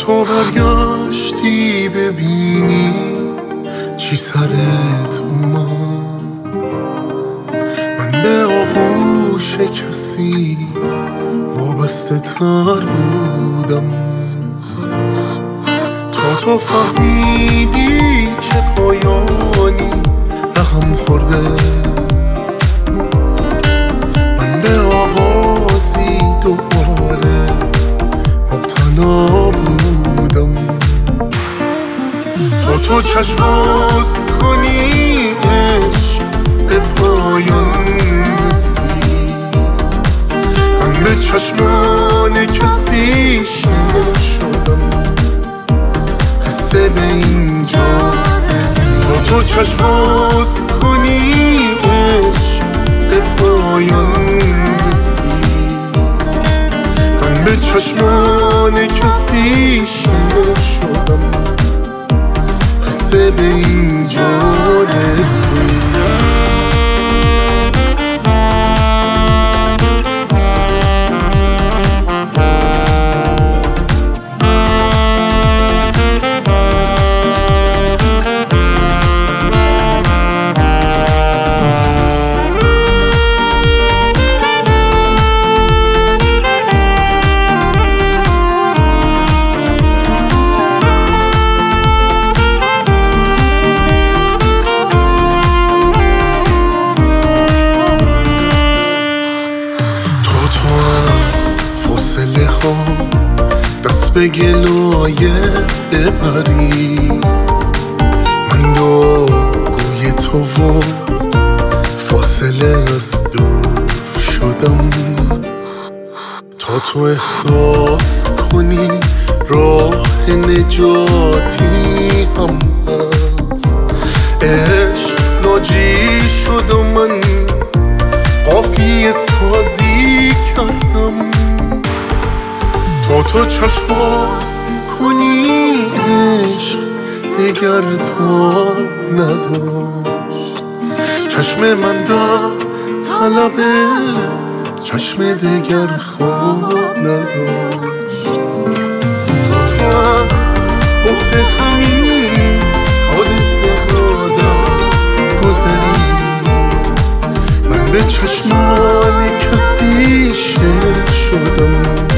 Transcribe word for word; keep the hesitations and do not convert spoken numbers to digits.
تو برگشتی ببینی چی سرت اومد، من به آغوش کسی وابسته تر بودم تا تو فهمیدی چه پایانی رقم خورده. من به آوازی دوباره مبتلا بودم تا تو چشم باز کنی عشق به پایان رسید. من به چشمان کسی شیر شدم، قصه به اینجا رسید. تا تو چشم باز کنی عشق به پایان رسید. من به چشمان کسی شیر شدم، قصه به اینجا رسید. دست به گلایه ببری، من دعاگوی تو و فاصله از دور شدم تا تو احساس کنی راه نجاتی هم هست. عشق ناجی شد و من قافیه سازی کردم تا تو چشم باز کنی عشق دگر تا نداشت. چشم من در طلب چشم دگر خواب نداشت. تا تو از بحت همین حادثه آدم گذری، من به چشمان کسی شیر شدم،